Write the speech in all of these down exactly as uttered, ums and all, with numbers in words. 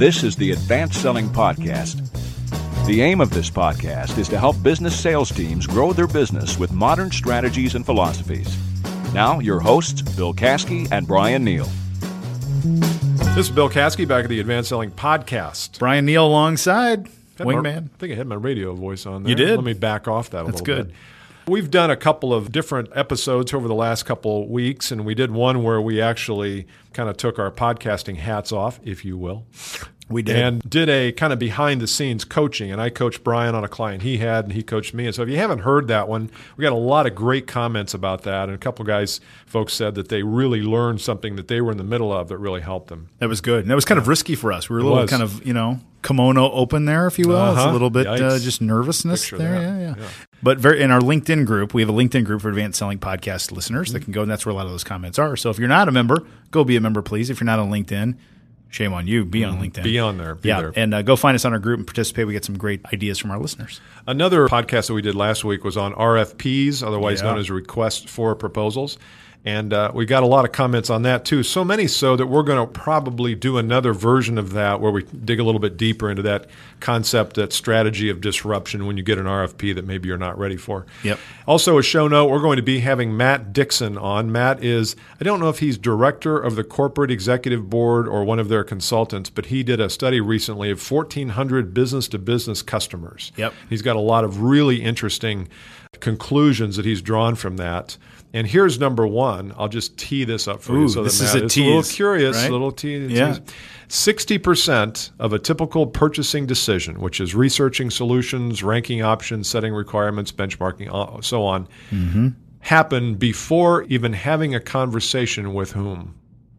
This is the Advanced Selling Podcast. The aim of this podcast is to help business sales teams grow their business with modern strategies and philosophies. Now, your hosts, Bill Caskey and Brian Neal. This is Bill Caskey back at the Advanced Selling Podcast. Brian Neal alongside Wingman. My, I think I had my radio voice on there. You did? Let me back off that a That's little good. bit. We've done a couple of different episodes over the last couple of weeks, and we did one where we actually kind of took our podcasting hats off, if you will. We did. And did a kind of behind-the-scenes coaching, and I coached Brian on a client he had, and he coached me. And so if you haven't heard that one, we got a lot of great comments about that, and a couple guys, folks said that they really learned something that they were in the middle of that really helped them. That was good. And that was kind of risky for us. We were a It little was. kind of, you know, kimono open there, if you will. Uh-huh. It's a little bit uh, Yikes. just nervousness Picture there. that. Yeah, yeah, Yeah. But very, in our LinkedIn group, we have a LinkedIn group for Advanced Selling Podcast listeners mm-hmm. that can go, and that's where a lot of those comments are. So if you're not a member, go be a member, please. If you're not on LinkedIn, shame on you. Be on LinkedIn. Be on there. Be yeah, there. and uh, go find us on our group and participate. We get some great ideas from our listeners. Another podcast that we did last week was on R F Ps, otherwise Yeah. known as requests for proposals. And uh, we got a lot of comments on that too. So many so that we're going to probably do another version of that where we dig a little bit deeper into that concept, that strategy of disruption when you get an R F P that maybe you're not ready for. Yep. Also, a show note, we're going to be having Matt Dixon on. Matt is, I don't know if he's director of the corporate executive board or one of their consultants, but he did a study recently of fourteen hundred business-to-business customers. Yep. He's got a lot of really interesting conclusions that he's drawn from that. And here's number one. I'll just tee this up for Ooh, you so this that is Matt a is a little tease, curious. right? A little tease. Yeah. sixty percent of a typical purchasing decision, which is researching solutions, ranking options, setting requirements, benchmarking, uh, so on, Mm-hmm. happen before even having a conversation with whom?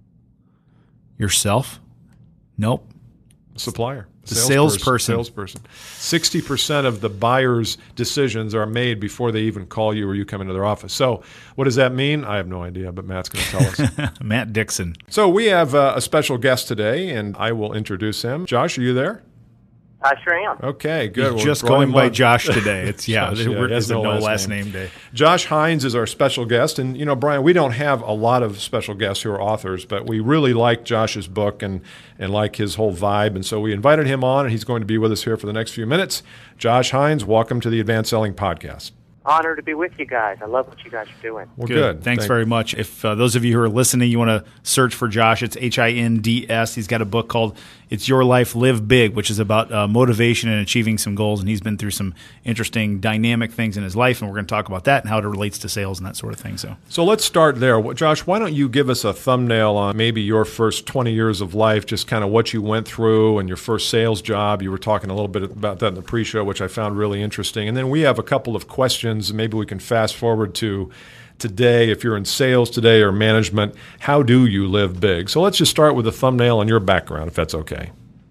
Yourself? Nope. Supplier. The salesperson. Salesperson. sixty percent of the buyer's decisions are made before they even call you or you come into their office. So what does that mean? I have no idea, but Matt's going to tell us. Matt Dixon. So we have uh, a special guest today, and I will introduce him. Josh, are you there? I sure am. Okay, good. He's We'll just throw going him by on. Josh today. It's yeah, Josh, it- yeah, he has it's a no no last last name. name day. Josh Hines is our special guest. And, you know, Brian, we don't have a lot of special guests who are authors, but we really like Josh's book and, and like his whole vibe. And so we invited him on, and he's going to be with us here for the next few minutes. Josh Hines, welcome to the Advanced Selling Podcast. Honor to be with you guys. I love what you guys are doing. Well, Good. good. Thanks Thank- very much. If uh, those of you who are listening, you want to search for Josh, it's H I N D S. He's got a book called It's Your Life, Live Big, which is about uh, motivation and achieving some goals. And he's been through some interesting dynamic things in his life, and we're going to talk about that and how it relates to sales and that sort of thing. So, So let's start there. Wh- Josh, why don't you give us a thumbnail on maybe your first twenty years of life, just kind of what you went through and your first sales job. You were talking a little bit about that in the pre-show, which I found really interesting. And then we have a couple of questions. Maybe we can fast forward to today. If you're in sales today or management, how do you live big? So let's just start with a thumbnail on your background, if that's okay.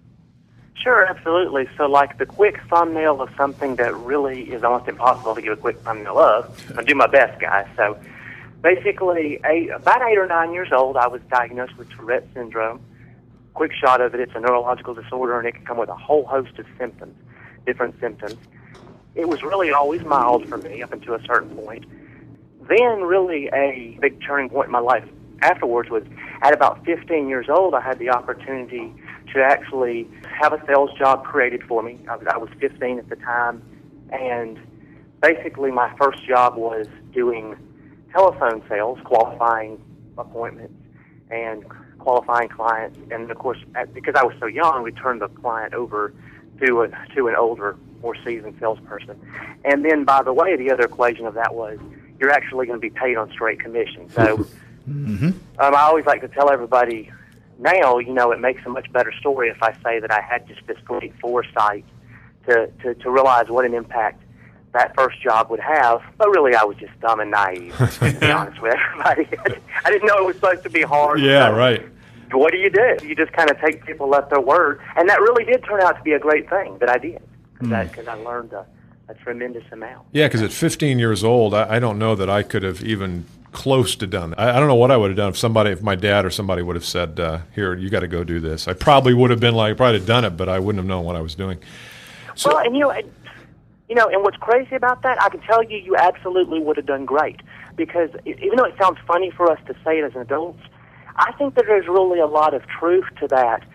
Sure, absolutely. So, like the quick thumbnail of something that really is almost impossible to give a quick thumbnail of. I'll do my best, guys. So, basically, eight, about eight or nine years old, I was diagnosed with Tourette syndrome. Quick shot of it, it's a neurological disorder, and it can come with a whole host of symptoms, different symptoms. It was really always mild for me up until a certain point. Then, really, a big turning point in my life afterwards was at about fifteen years old, I had the opportunity to actually have a sales job created for me. I was, I was fifteen at the time, and basically my first job was doing telephone sales, qualifying appointments and qualifying clients. And of course, at, because I was so young, we turned the client over to a, to an older, more seasoned salesperson. And then, by the way, the other equation of that was you're actually going to be paid on straight commission. So mm-hmm. um, I always like to tell everybody now, you know, it makes a much better story if I say that I had just this great foresight to, to, to realize what an impact that first job would have. But really, I was just dumb and naive, to be honest with everybody. I didn't know it was supposed to be hard. Yeah, So right. what do you do? You just kind of take people at their word. And that really did turn out to be a great thing that I did, because Mm. I, I learned a, a tremendous amount. Yeah, because at fifteen years old, I, I don't know that I could have even close to done that. I, I don't know what I would have done if somebody, if my dad or somebody would have said, uh, here, you got to go do this. I probably would have been like, probably have done it, but I wouldn't have known what I was doing. So, Well, and you know, and, you know, and what's crazy about that, I can tell you, you absolutely would have done great. Because e- even though it sounds funny for us to say it as adults, I think that there's really a lot of truth to that.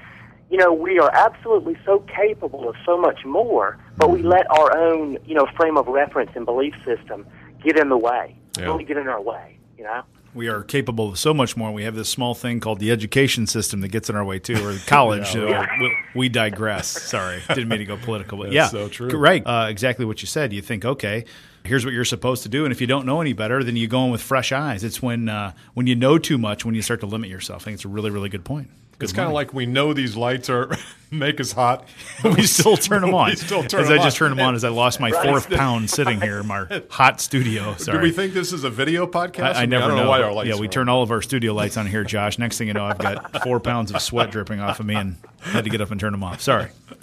you know, we are absolutely so capable of so much more, but we let our own, you know, frame of reference and belief system get in the way, Yeah. really get in our way, you know? We are capable of so much more. We have this small thing called the education system that gets in our way too, or college. Yeah. You know, we, we digress. Sorry, didn't mean to go political, but That's yeah, so true. right. Uh, exactly what you said. You think, okay, here's what you're supposed to do, and if you don't know any better, then you go in with fresh eyes. It's when uh, when you know too much, when you start to limit yourself. I think it's a really, really good point. Good It's kind of morning. like we know these lights are make us hot, we still turn them on. We still turn as them I just on. turned them on as I lost my fourth pound sitting here in our hot studio. Sorry. Do we think this is a video podcast? I, I never I don't know, know. why our lights yeah, we are turn on. all of our studio lights on here, Josh. Next thing you know, I've got four pounds of sweat dripping off of me and had to get up and turn them off. Sorry.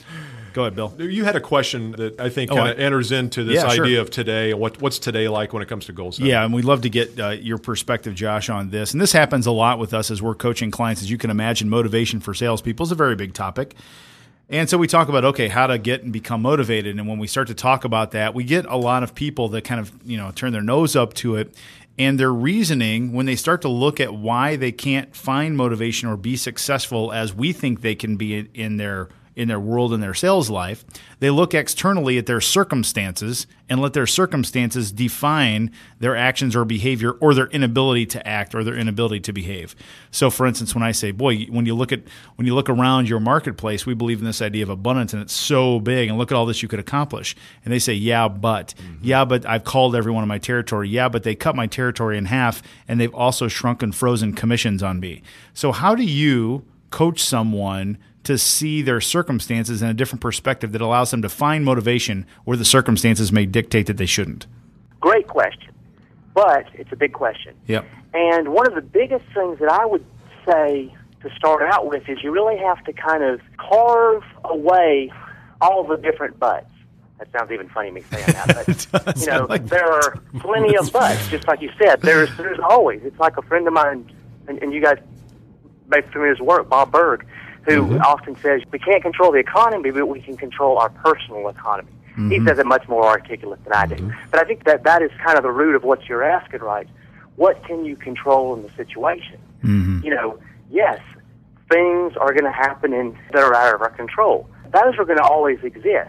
Go ahead, Bill. You had a question that I think Oh, kind of I- enters into this Yeah, sure. idea of today. What, what's today like when it comes to goal setting? Yeah, and we'd love to get uh, your perspective, Josh, on this. And this happens a lot with us as we're coaching clients. As you can imagine, motivation for salespeople is a very big topic. And so we talk about, okay, how to get and become motivated. And when we start to talk about that, we get a lot of people that kind of, you know, turn their nose up to it. And their reasoning, when they start to look at why they can't find motivation or be successful as we think they can be in their in their world, in their sales life, they look externally at their circumstances and let their circumstances define their actions or behavior or their inability to act or their inability to behave. So for instance, when I say, boy, when you look at when you look around your marketplace, we believe in this idea of abundance and it's so big and look at all this you could accomplish. And they say, yeah, but, mm-hmm. yeah, but I've called everyone in my territory. Yeah, but they cut my territory in half and they've also shrunk and frozen commissions on me. So how do you coach someone to see their circumstances in a different perspective that allows them to find motivation where the circumstances may dictate that they shouldn't? Great question, but it's a big question. Yep. And one of the biggest things that I would say to start out with is you really have to kind of carve away all the different buts. That sounds even funny, me saying that. But, you know, like there are plenty of buts, just like you said. There's there's always. It's like a friend of mine, and, and you guys may be familiar with his work, Bob Berg, who mm-hmm. often says, we can't control the economy, but we can control our personal economy. Mm-hmm. He says it much more articulate than I do. Mm-hmm. But I think that that is kind of the root of what you're asking, right? What can you control in the situation? Mm-hmm. You know, yes, things are going to happen in, that are out of our control. Those are going to always exist.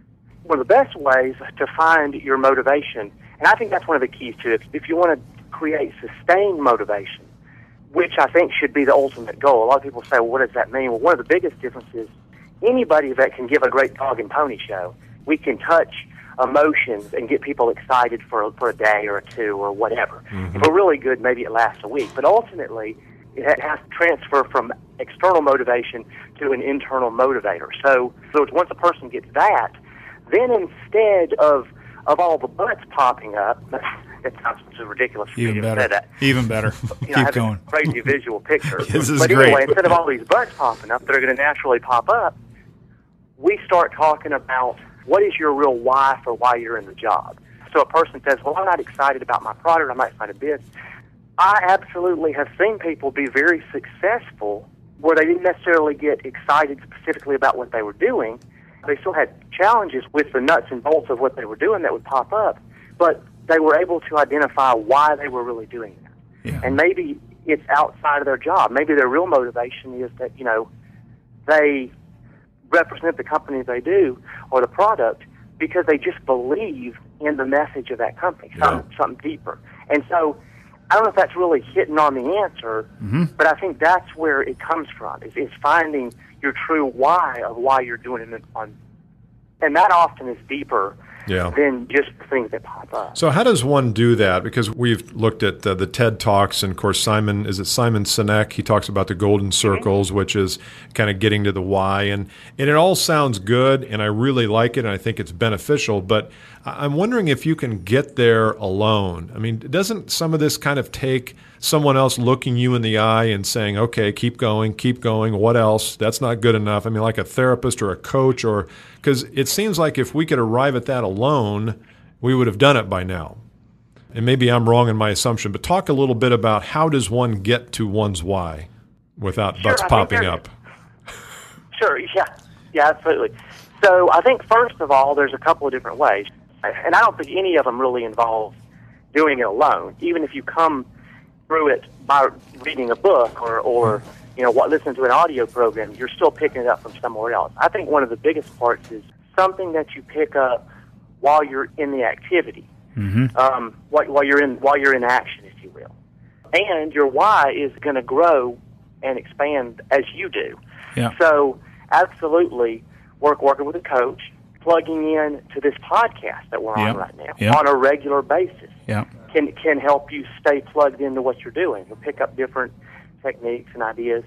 One of the best ways to find your motivation, and I think that's one of the keys to it, if you want to create sustained motivation, which I think should be the ultimate goal. A lot of people say, well, what does that mean? Well, one of the biggest differences, anybody that can give a great dog and pony show, we can touch emotions and get people excited for, for a day or two or whatever. Mm-hmm. If we're really good, maybe it lasts a week. But ultimately, it has to transfer from external motivation to an internal motivator. So, so once a person gets that, then instead of, of all the butts popping up, it sounds so ridiculous for Even me to better. say that. Even better. You know, Keep I have going. a crazy visual picture. This is but great. anyway, instead of all these butts popping up that are going to naturally pop up, we start talking about what is your real why for why you're in the job. So a person says, well, I'm not excited about my product, I'm not excited about this. I absolutely have seen people be very successful where they didn't necessarily get excited specifically about what they were doing. They still had challenges with the nuts and bolts of what they were doing that would pop up, but they were able to identify why they were really doing that. Yeah. And maybe it's outside of their job. Maybe their real motivation is that, you know, they represent the company they do or the product because they just believe in the message of that company, something, yeah. something deeper. And so I don't know if that's really hitting on the answer, mm-hmm. but I think that's where it comes from, is, is finding your true why of why you're doing it. On, and that often is deeper yeah. than just the things that pop up. So how does one do that? Because we've looked at uh, the TED Talks, and of course Simon, is it Simon Sinek? He talks about the golden circles, mm-hmm. which is kind of getting to the why. And, and it all sounds good, and I really like it, and I think it's beneficial, but I'm wondering if you can get there alone. I mean, doesn't some of this kind of take someone else looking you in the eye and saying, okay, keep going, keep going, what else? That's not good enough. I mean, like a therapist or a coach, or because it seems like if we could arrive at that alone, we would have done it by now. And maybe I'm wrong in my assumption, but talk a little bit about how does one get to one's why without sure, butts popping up? Sure, yeah, yeah, absolutely. So I think first of all, there's a couple of different ways. And I don't think any of them really involve doing it alone. Even if you come through it by reading a book or, or you know, what, listen to an audio program, you're still picking it up from somewhere else. I think one of the biggest parts is something that you pick up while you're in the activity, mm-hmm. um, while, while you're in while you're in action, if you will. And your why is going to grow and expand as you do. Yeah. So, absolutely, work working with a coach, plugging in to this podcast that we're Yep. on right now Yep. on a regular basis Yeah. can can help you stay plugged into what you're doing. You'll pick up different techniques and ideas.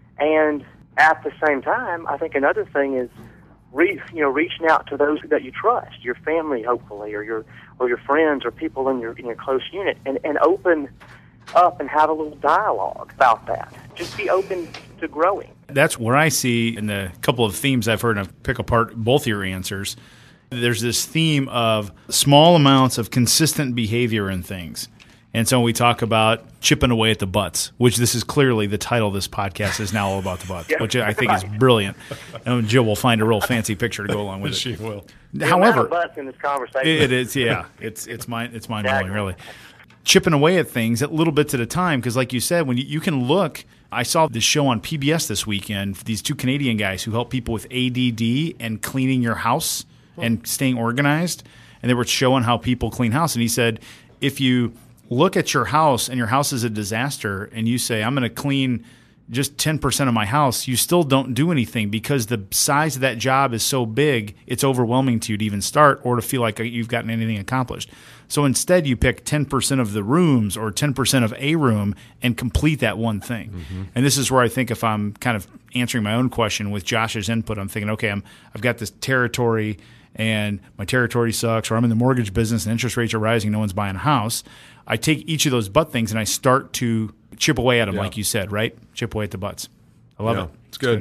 And at the same time, I think another thing is re, you know, reaching out to those that you trust, your family, hopefully, or your or your friends or people in your in your close unit, and, and open up and have a little dialogue about that. Just be open to growing. That's where I see in the couple of themes I've heard, and I've pick apart both your answers, there's this theme of small amounts of consistent behavior in things. And so we talk about chipping away at the butts, which this is clearly the title of this podcast is now all about the butts, Yeah, which I think right. is brilliant. And Jill will find a real fancy picture to go along with it. She will. The amount However, of butts in this conversation. it is, yeah. It's it's mind it's mind blowing, Exactly. really. Chipping away at things at little bits at a time, because like you said, when you, you can look, I saw this show on P B S this weekend. These two Canadian guys who help people with A D D and cleaning your house and staying organized, and they were showing how people clean house. And he said, if you look at your house and your house is a disaster, and you say, I'm going to clean just ten percent of my house, you still don't do anything because the size of that job is so big, it's overwhelming to you to even start or to feel like you've gotten anything accomplished. So instead, you pick ten percent of the rooms or ten percent of a room and complete that one thing. Mm-hmm. And this is where I think if I'm kind of answering my own question with Josh's input, I'm thinking, okay, I'm, I've got this territory and my territory sucks, or I'm in the mortgage business and interest rates are rising, no one's buying a house. I take each of those butt things and I start to chip away at them, Yeah. like you said, right? Chip away at the butts. I love Yeah, it. It's good.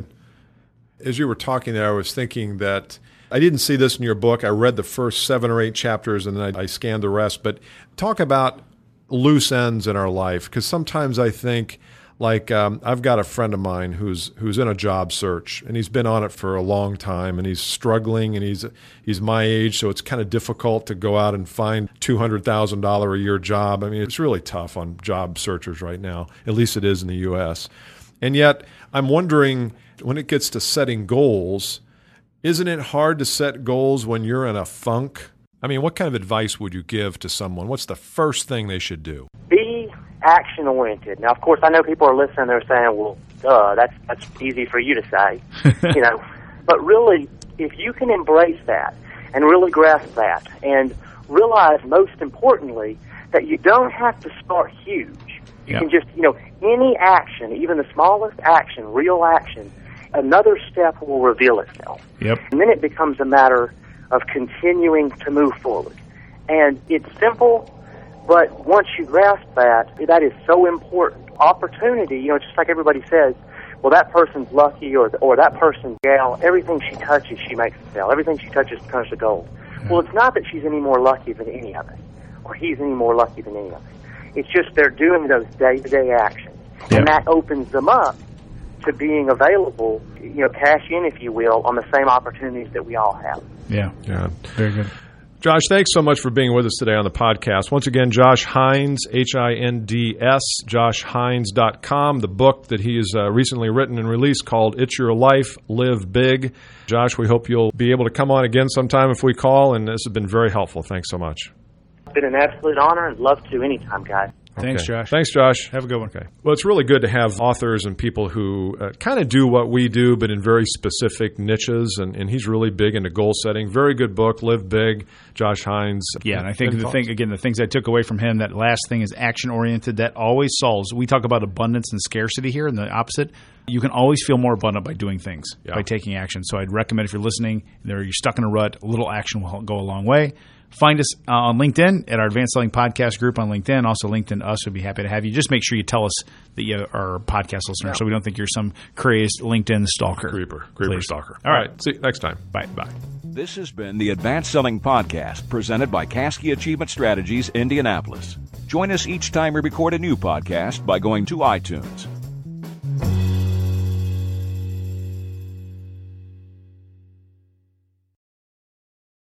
As you were talking there, I was thinking that I didn't see this in your book. I read the first seven or eight chapters and then I, I scanned the rest. But talk about loose ends in our life, because sometimes I think, like um, I've got a friend of mine who's who's in a job search, and he's been on it for a long time, and he's struggling, and he's he's my age, so it's kind of difficult to go out and find two hundred thousand dollars a year job. I mean, it's really tough on job searchers right now. At least it is in the U S. And yet, I'm wondering, when it gets to setting goals, isn't it hard to set goals when you're in a funk? I mean, what kind of advice would you give to someone? What's the first thing they should do? Be action-oriented. Now, of course, I know people are listening. They're saying, well, duh, that's, that's easy for you to say. you know, But really, if you can embrace that and really grasp that and realize, most importantly, that you don't have to start huge. You Yeah. can just, you know, any action, even the smallest action, real action, another step will reveal itself. Yep. And then it becomes a matter of continuing to move forward. And it's simple, but once you grasp that, that is so important. Opportunity, you know, just like everybody says, well, that person's lucky, or or that person's gal, everything she touches, she makes it sell. Everything she touches turns to gold. Well, it's not that she's any more lucky than any of us, or he's any more lucky than any of us. It's just they're doing those day-to-day actions. Yeah. And that opens them up to being available, you know, cash in, if you will, on the same opportunities that we all have. Yeah. Yeah. Very good. Josh, thanks so much for being with us today on the podcast. Once again, Josh Hinds, H I N D S, josh hinds dot com, the book that he has uh, recently written and released called It's Your Life, Live Big. Josh, we hope you'll be able to come on again sometime if we call, and this has been very helpful. Thanks so much. It's been an absolute honor, and love to anytime, guys. Thanks, Okay. Josh. Thanks, Josh. Have a good one. Okay. Well, it's really good to have authors and people who uh, kind of do what we do, but in very specific niches. And, and he's really big into goal setting. Very good book, Live Big, Josh Hinds. Yeah, and I think Any the thoughts? thing, again, the things I took away from him, that last thing is action-oriented. That always solves. We talk about abundance and scarcity here, and the opposite. You can always feel more abundant by doing things, Yeah. by taking action. So I'd recommend, if you're listening, there you're stuck in a rut, a little action will go a long way. Find us uh, on LinkedIn at our Advanced Selling Podcast group on LinkedIn. Also, LinkedIn us would be happy to have you. Just make sure you tell us that you are a podcast listener, so we don't think you're some crazed LinkedIn stalker. Creeper. Creeper Please. stalker. All right. See you next time. Bye. Bye. This has been the Advanced Selling Podcast, presented by Caskey Achievement Strategies, Indianapolis. Join us each time we record a new podcast by going to iTunes,